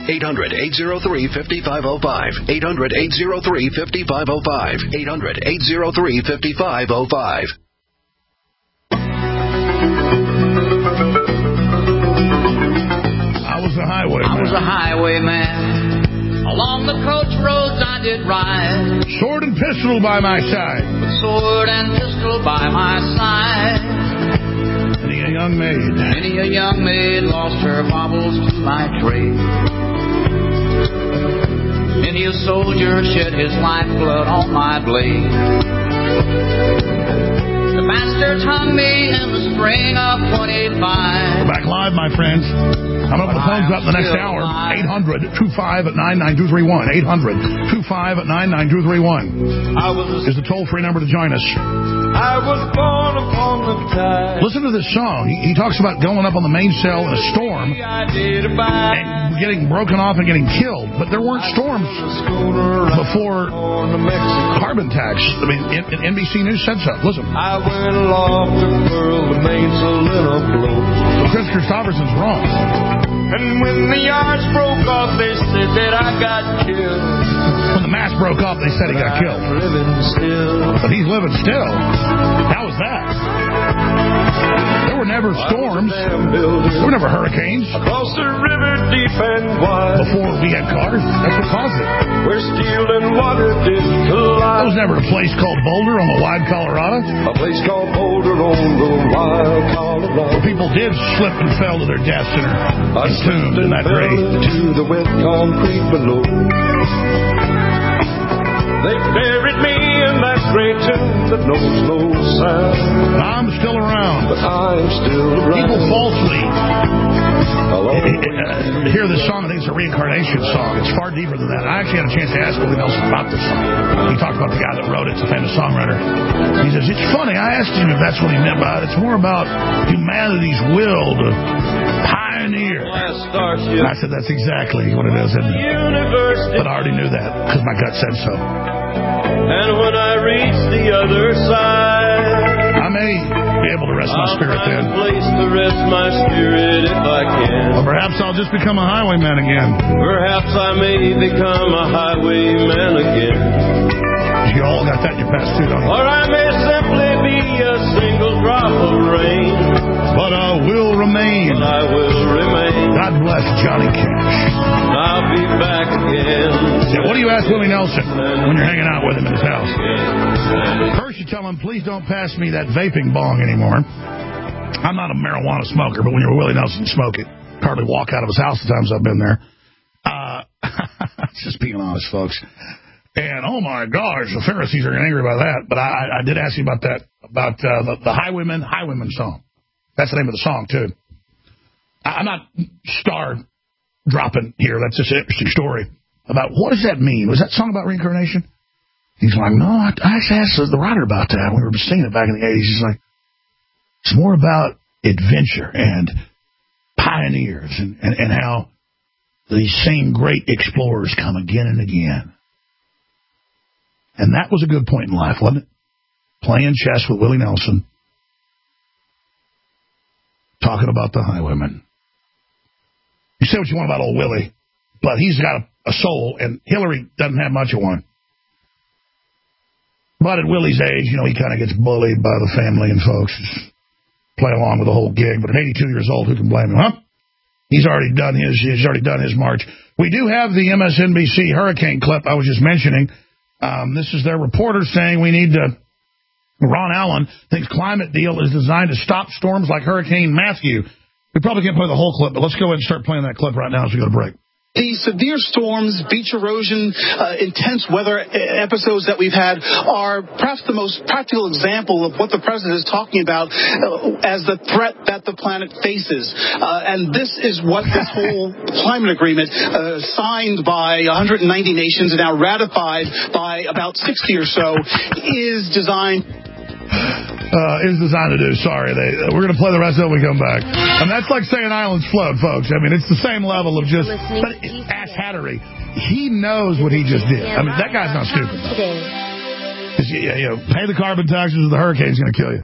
800-803-5505. 800-803-5505. 800-803-5505. I was a highwayman. Along the coach roads I did ride. Sword and pistol by my side. With sword and pistol by my side. Many a young maid. Many a young maid lost her baubles to my trade. Many a soldier shed his lifeblood on my blade. The bastards hung me in the spring of 25. We're back live, my friends. I'm going to open the phones up in the next hour. 800-25-99231. 800-25-99231 is the toll-free number to join us. I was born upon the tide. Listen to this song. He talks about going up on the mainsail in a storm and getting broken off and getting killed. But there weren't storms before carbon tax. I mean, NBC News said so. Listen. I went aloft to furl the mainsail in a blow. Chris Christopherson's wrong. And when the yards broke off, they said that I got killed. When the mast broke off, they said he got killed. But he's living still. How was that? There were never storms. There were never hurricanes. Across the river deep and wide. Before we had cars. That's what caused it. Where steel and water did collide. There was never a place called Boulder on the wide Colorado. A place called Boulder on the wild Colorado. Where people did slip and fell to their deaths and are entombed in that grave. To the wet concrete below. They buried me in that great tomb that knows no sound. I'm still around. But I'm still around. People falsely hear this song and think it's a reincarnation song. It's far deeper than that. I actually had a chance to ask Willie Nelson about this song. He talked about the guy that wrote it. It's a famous songwriter. He says, it's funny. I asked him if that's what he meant by it. It's more about humanity's will to pioneer. And I said, that's exactly what it is, isn't it? But I already knew that because my gut said so. And when I reach the other side, I may be able to rest my spirit then. Place to rest my spirit if I can. Or perhaps I'll just become a highwayman again. Perhaps I may become a highwayman again. You all got that in your past too, don't you? Or I may simply be a single drop of rain. But I will remain. But I will remain. God bless Johnny Cash. I'll be back again. Yeah, what do you ask Willie Nelson when you're hanging out with him in his house? First you tell him, please don't pass me that vaping bong anymore. I'm not a marijuana smoker, but when you're Willie Nelson, you smoke it. Hardly walk out of his house the times I've been there. Just being honest, folks. And, oh, my gosh, the Pharisees are angry about that. But I did ask you about that, about the Highwayman song. That's the name of the song, too. I'm not star-dropping here. That's just an interesting story about what does that mean? Was that song about reincarnation? He's like, no, I actually asked the writer about that. We were singing it back in the 80s. He's like, it's more about adventure and pioneers and how these same great explorers come again and again. And that was a good point in life, wasn't it? Playing chess with Willie Nelson. Talking about the highwayman. You say what you want about old Willie, but he's got a soul, and Hillary doesn't have much of one. But at Willie's age, he kind of gets bullied by the family and folks. Play along with the whole gig. But at 82 years old, who can blame him, huh? He's already done his march. We do have the MSNBC hurricane clip I was just mentioning. This is their reporter saying we need to... Ron Allen thinks climate deal is designed to stop storms like Hurricane Matthew. We probably can't play the whole clip, but let's go ahead and start playing that clip right now as we go to break. The severe storms, beach erosion, intense weather episodes that we've had are perhaps the most practical example of what the president is talking about as the threat that the planet faces. And this is what this whole climate agreement signed by 190 nations and now ratified by about 60 or so is designed to do. Sorry. We're going to play the rest of it when we come back. And that's like saying islands float, folks. I mean, it's the same level of just ass hattery. He knows what he just did. I mean, that guy's not stupid. Pay the carbon taxes or the hurricane's going to kill you.